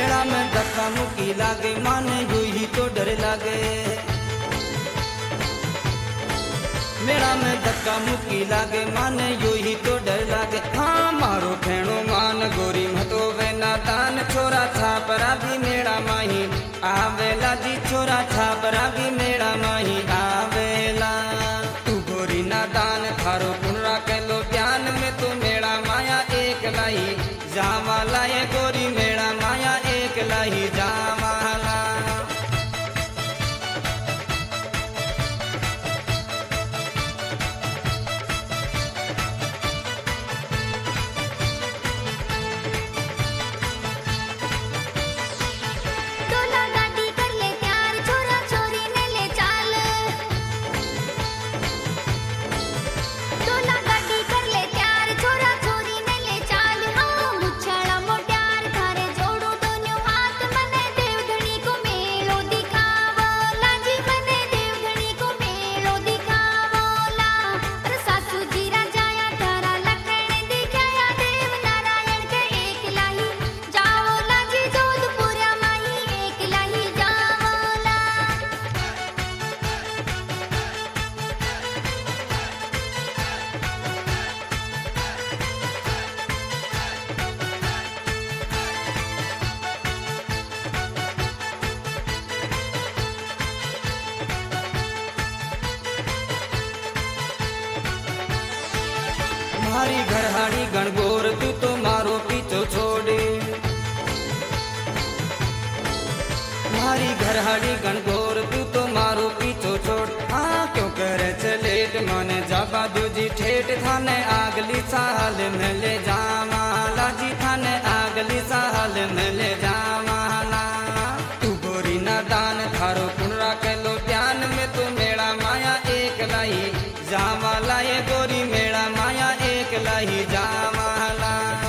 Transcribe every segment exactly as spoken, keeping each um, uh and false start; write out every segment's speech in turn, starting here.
मेला में धक्का मुक्की लागे माने यू ही तो डर लागे। मेला में धक्का मुक्की लागे माने यू ही तो डर लागे। हाँ मारो फेणो मान गोरी मतो वे नादान छोरा छापरा भी मेला माही आवेला जी छोरा छापरा भी मेला माही आवेला। तू गोरी नादान थारो पुनरा कहलो ज्ञान में तू मेला माया एक लाई जावाला ये गोरी मेला माया एक लाई जावाला। मारी घरहाड़ी गणगोर तू तो मारो पीछो छोड़े। मारी घरहाड़ी गणगोर तू तो मारो पीछो छोड़। हाँ क्यों करे चलेट माने जाबा दूजी ठेठ थाने आगली साल में ले जामाला जी थाने आगली साल में ले जामाला। तू गोरी नादान थारो पुनरा कहलो ज्ञान में तू मेरा माया एक लाई जामाला ये गोरी मेरा माया एक लाई जामाला।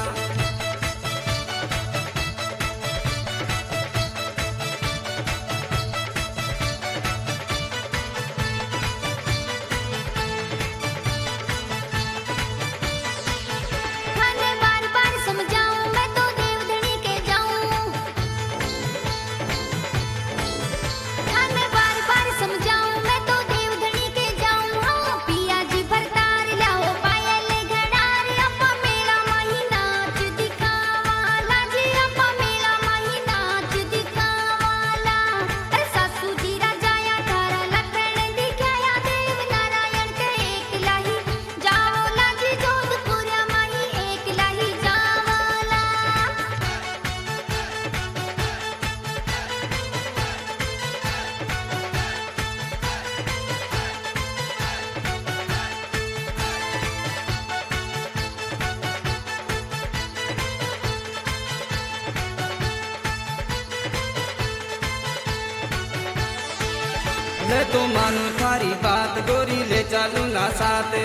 ले तो मानो थारी बात गोरी ले चालू ना साथे।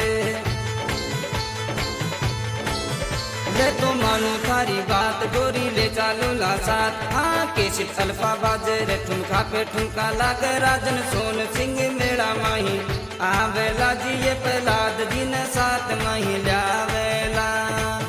ले तो मानो थारी बात गोरी ले चालू ना साथ। हाँ केशित अल्फा बाजे रे ठुमका पे ठुमका लागे राजन सोन सिंह मेरा माही आवेला जी ये प्रहलाद जी ने साथ माही लावेला।